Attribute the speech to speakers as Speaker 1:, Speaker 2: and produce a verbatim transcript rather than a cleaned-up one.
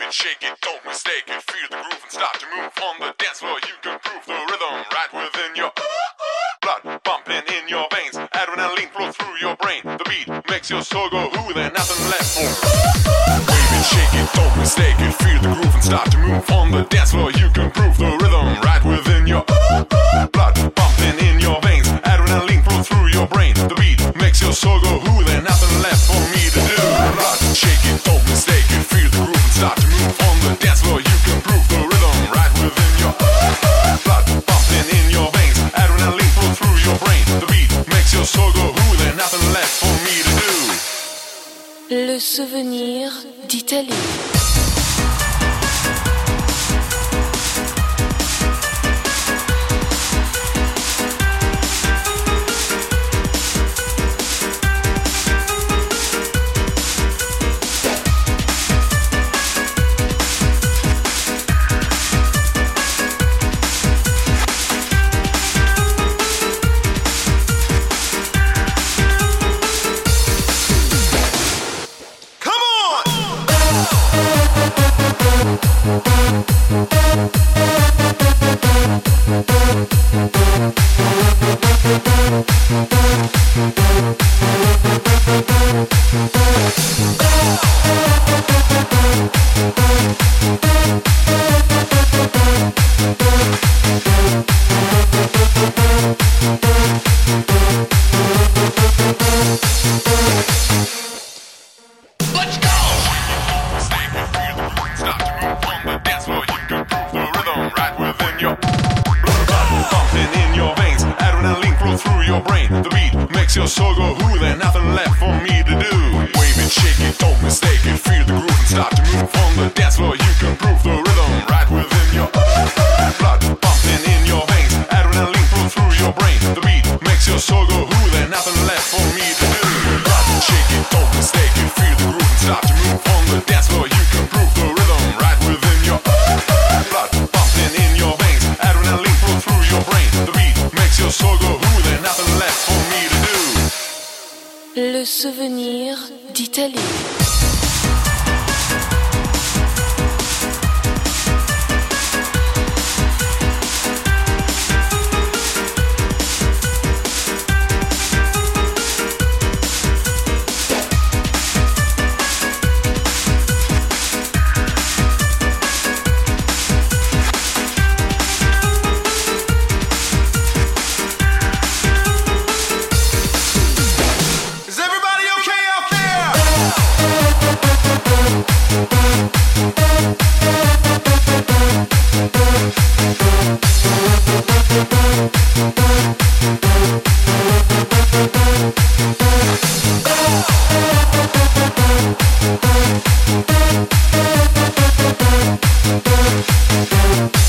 Speaker 1: it, shake it, don't mistake it. Feel the groove and start to move on the dance floor. You can prove the rhythm right within your blood pumping in your veins. Adrenaline flows through your brain. The beat makes your soul go ooh, there's nothing left for. Wave it, shake it, don't mistake it. Feel the groove and start to move on the dance floor. You can prove the rhythm right within your blood pumping in your veins. Adrenaline flows through your brain. The beat makes your soul go ooh, there's nothing left for me to do. Blood, shake it, don't mistake it. Feel the groove and start to move on the dance floor. You can prove the rhythm right within your blood pumping in your veins. Adrenaline flows through your brain. The beat makes your soul go ooh, there's nothing left for me to do.
Speaker 2: Le souvenir d'Italie.
Speaker 1: Your soul go ooh, there's nothing left for me to do. Wave it, shake it, don't mistake it. Feel the groove and start to move on the dance floor. You can prove the rhythm right within your blood pumping in your veins. Adrenaline flows through your brain. The beat makes your soul go ooh, there's nothing left for me to do. Blood, shake it, don't mistake it. Feel the groove and start to move on the dance floor. You can prove the rhythm right within your blood pumping in your veins. Adrenaline flows through your brain. The beat makes your soul go ooh, there's nothing left for me to do.
Speaker 2: Le souvenir d'Italie.
Speaker 1: We'll be right back.